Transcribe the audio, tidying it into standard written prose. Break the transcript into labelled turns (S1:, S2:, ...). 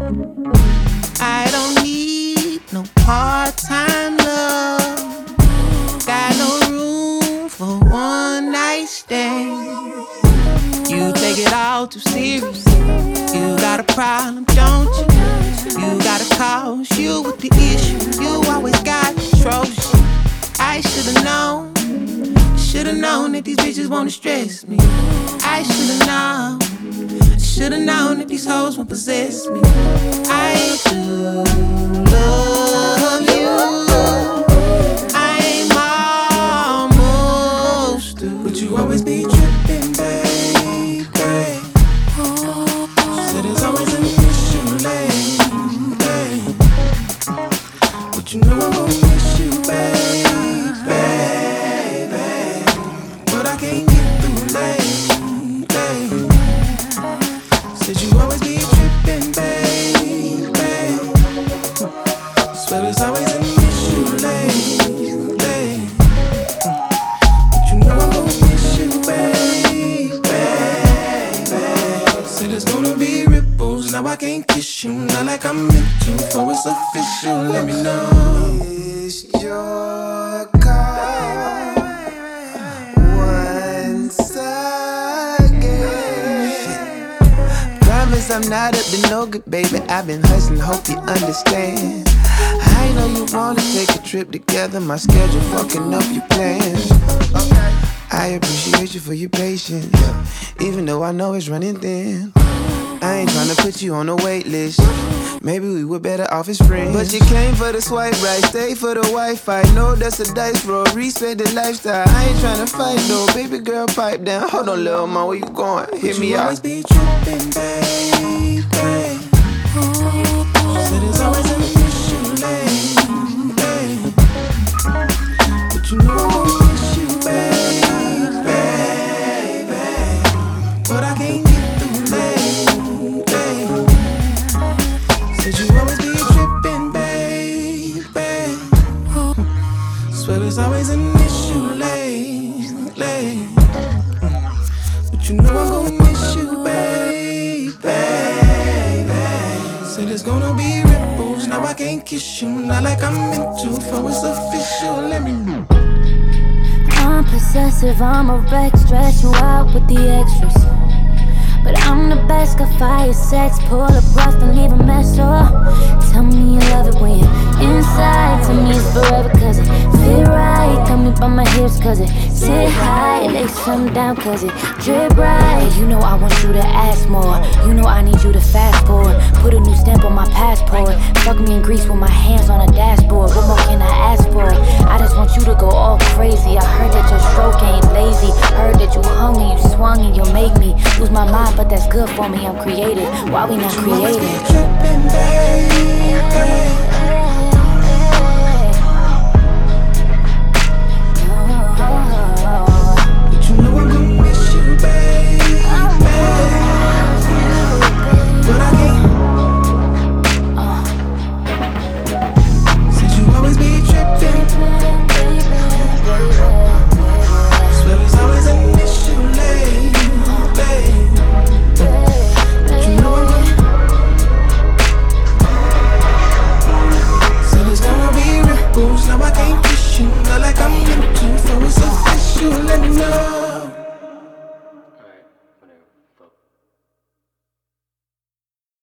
S1: I don't need no part-time love. Got no room for one night stand. You take it all too serious. You got a problem, don't you? You got a cause, you with the issue. You always got control. I should've known. Should've known that these bitches wanna stress me. I should've known. Should've known that these hoes won't possess me. I do love you. I'm almost through, but you always be tripping, baby. Said there's always an issue, baby. But you know I won't miss you, baby. But I can't get through, baby. Said you always be tripping, baby. Swear there's always an issue, baby. But you know I won't miss you, baby. Say there's gonna be ripples, now I can't kiss you. Not like I'm meant to, for it's official, let me know. It's your call once again. Promise I'm not up to no good, baby. I've been hustling, hope you understand. I know you wanna take a trip together. My schedule fucking up your plans. I appreciate you for your patience, even though I know it's running thin. I ain't tryna put you on the wait list. Maybe we were better off as friends. But you came for the swipe right, stay for the Wi-Fi. Know that's a dice roll, respect the lifestyle. I ain't tryna fight though, baby girl, pipe down. Hold on, little mom, where you going? Hit me out. Always be tripping, baby. Said there's always an issue, baby. But you know I won't miss you, baby. But I can't get through, baby. Said you always be tripping, baby. Swear there's always an issue, late. But you know I'm gonna miss you, baby. Say there's gonna be ripples, now I can't kiss you. Not like I'm meant to, for it's official, let me know.
S2: I'm possessive, I'm a wreck, stress you out with the extras. But I'm the best, got fire, sex, pull up rust and leave a mess, oh. Tell me you love it when you're inside. Tell me it's forever cause it feel right. Tell me by my hips cause it sit high. Lay something down cause it drip right. You know I want you to ask more. You know I need you to fast forward. Put a new stamp on my passport. Fuck me in Greece with my hands on a dashboard. What more can I ask for? I just want you to go all crazy. I heard that your stroke ain't lazy. Heard that you hung and you swung and you make me lose my mind. But that's good for me, I'm creative. Why we not creative?
S1: Tripping, baby. But you know I'm gonna miss you, baby. But I can't. Since you always be tripping. Swear there's always an issue, baby. Now I can't kiss you, not like I'm meant to, so it's official, let me know.